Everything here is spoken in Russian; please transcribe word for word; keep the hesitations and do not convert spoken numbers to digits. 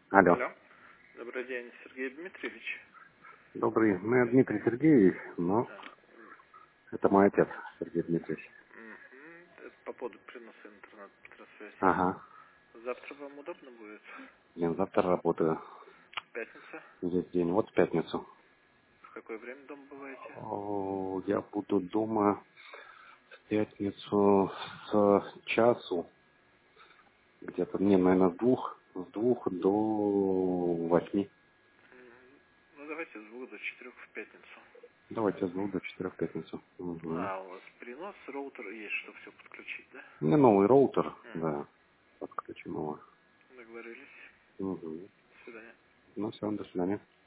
Алло. Алло. Добрый день, Сергей Дмитриевич. Добрый. Ну, я Дмитрий Сергеевич, но А, это мой отец, Сергей Дмитриевич. мгм. Это по поводу приноса интернет-связи. Ага. Завтра вам удобно будет? Я завтра работаю. Пятница. Весь день. Вот в пятницу. В какое время дома бываете? О, я буду дома в пятницу с часу. Где-то, не, наверное, с двух, с двух до восьми. Мгм. Ну, давайте с двух до четырех в пятницу. Давайте с двух до четырех в пятницу. Угу. А, у вас перенос, роутер есть, чтобы все подключить, да? Мне новый роутер, Угу. да. Подключим его. Договорились. Угу. До свидания. Ну все, до свидания.